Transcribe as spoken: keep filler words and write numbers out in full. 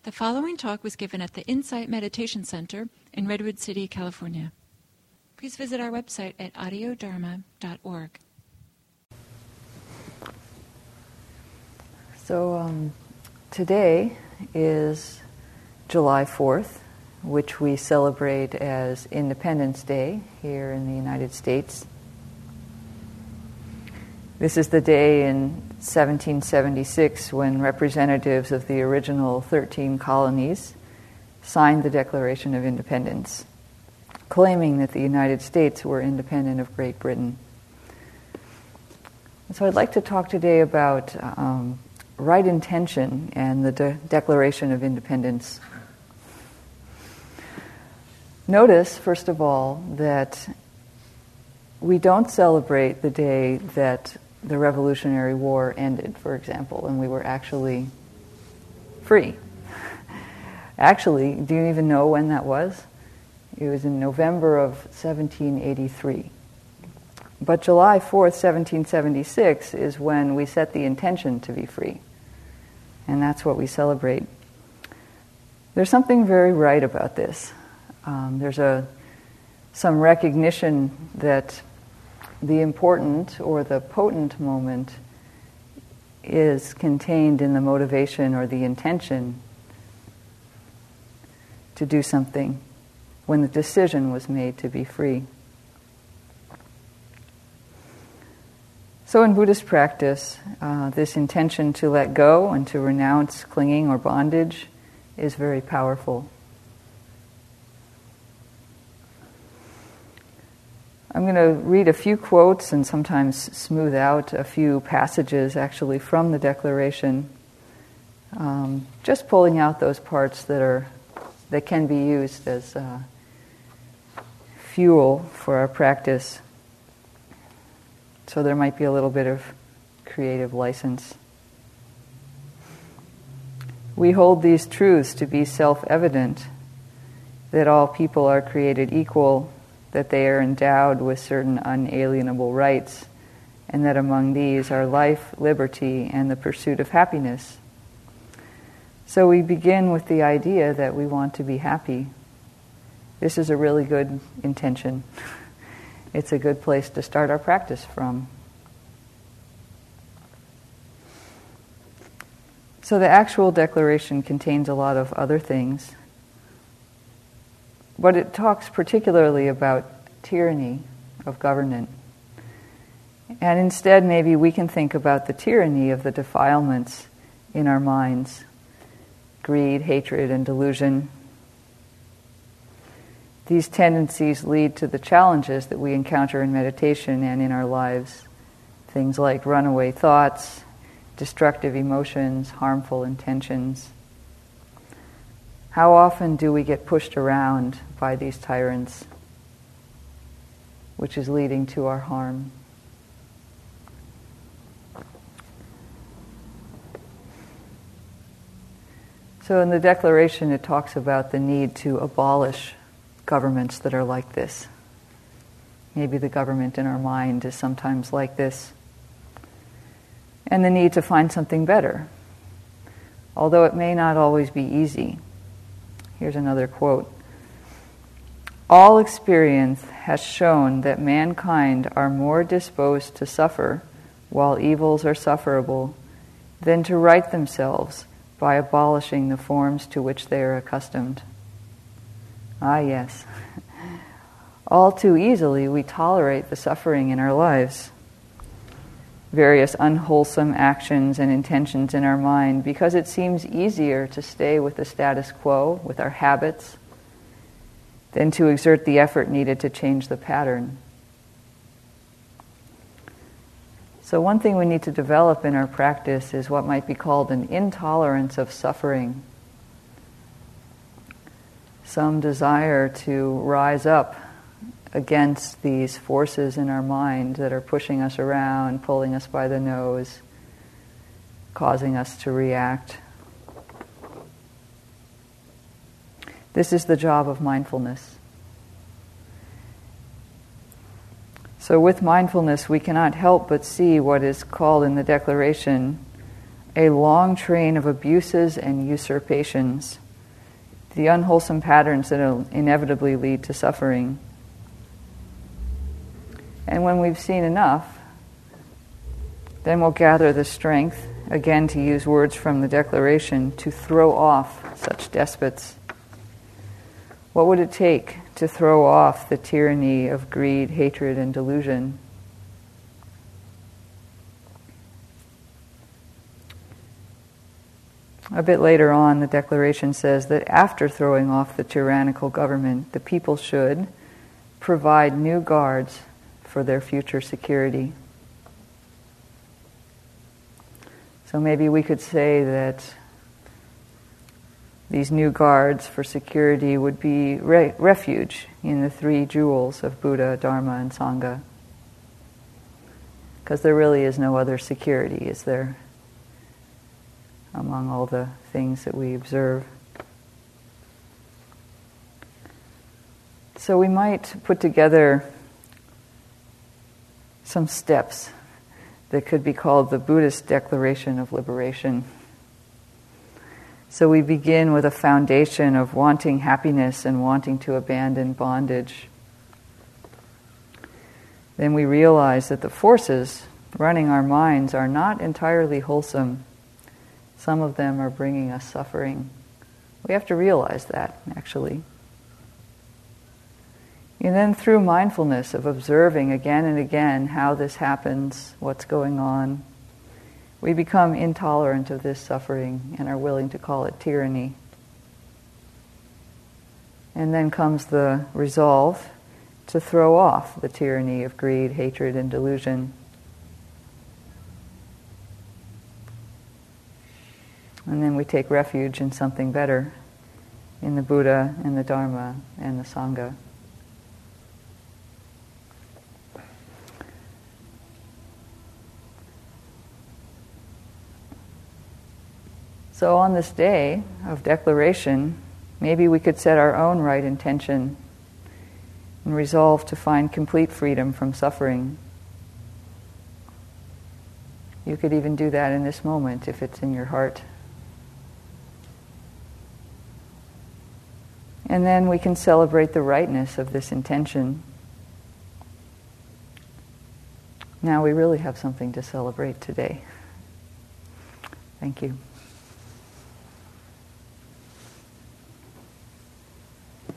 The following talk was given at the Insight Meditation Center in Redwood City, California. Please visit our website at audio dharma dot org. So um, today is July fourth, which we celebrate as Independence Day here in the United States. This is the day in seventeen seventy-six when representatives of the original thirteen colonies signed the Declaration of Independence, claiming that the United States were independent of Great Britain. So I'd like to talk today about um, right intention and the De- Declaration of Independence. Notice, first of all, that we don't celebrate the day that the Revolutionary War ended, for example, and we were actually free. Actually, do you even know when that was? It was in November of seventeen eighty-three. But July fourth, seventeen seventy-six is when we set the intention to be free. And that's what we celebrate. There's something very right about this. Um, there's a some recognition that the important or the potent moment is contained in the motivation or the intention to do something when the decision was made to be free. So in Buddhist practice, uh, this intention to let go and to renounce clinging or bondage is very powerful. I'm going to read a few quotes and sometimes smooth out a few passages actually from the Declaration, um, just pulling out those parts that are that can be used as uh, fuel for our practice. So there might be a little bit of creative license. We hold these truths to be self-evident, that all people are created equal, that they are endowed with certain unalienable rights, and that among these are life, liberty, and the pursuit of happiness. So we begin with the idea that we want to be happy. This is a really good intention. It's a good place to start our practice from. So the actual declaration contains a lot of other things. But it talks particularly about tyranny of government. And instead, maybe we can think about the tyranny of the defilements in our minds: greed, hatred, and delusion. These tendencies lead to the challenges that we encounter in meditation and in our lives. Things like runaway thoughts, destructive emotions, harmful intentions. How often do we get pushed around by these tyrants, which is leading to our harm? So in the Declaration, it talks about the need to abolish governments that are like this. Maybe the government in our mind is sometimes like this. And the need to find something better, although it may not always be easy. Here's another quote. All experience has shown that mankind are more disposed to suffer while evils are sufferable than to right themselves by abolishing the forms to which they are accustomed. Ah, yes. All too easily we tolerate the suffering in our lives, various unwholesome actions and intentions in our mind, because it seems easier to stay with the status quo, with our habits, than to exert the effort needed to change the pattern. So one thing we need to develop in our practice is what might be called an intolerance of suffering. Some desire to rise up against these forces in our mind that are pushing us around, pulling us by the nose, causing us to react. This is the job of mindfulness. So with mindfulness, we cannot help but see what is called in the Declaration a long train of abuses and usurpations, the unwholesome patterns that will inevitably lead to suffering. And when we've seen enough, then we'll gather the strength, again to use words from the Declaration, to throw off such despots. What would it take to throw off the tyranny of greed, hatred, and delusion? A bit later on, the Declaration says that after throwing off the tyrannical government, the people should provide new guards for their future security. So maybe we could say that these new guards for security would be re- refuge in the three jewels of Buddha, Dharma, and Sangha. Because there really is no other security, is there? Among all the things that we observe. So we might put together some steps that could be called the Buddhist Declaration of Liberation. So we begin with a foundation of wanting happiness and wanting to abandon bondage. Then we realize that the forces running our minds are not entirely wholesome. Some of them are bringing us suffering. We have to realize that, actually. And then through mindfulness of observing again and again how this happens, what's going on, we become intolerant of this suffering and are willing to call it tyranny. And then comes the resolve to throw off the tyranny of greed, hatred, and delusion. And then we take refuge in something better, in the Buddha and the Dharma and the Sangha. So on this day of declaration, maybe we could set our own right intention and resolve to find complete freedom from suffering. You could even do that in this moment if it's in your heart. And then we can celebrate the rightness of this intention. Now we really have something to celebrate today. Thank you.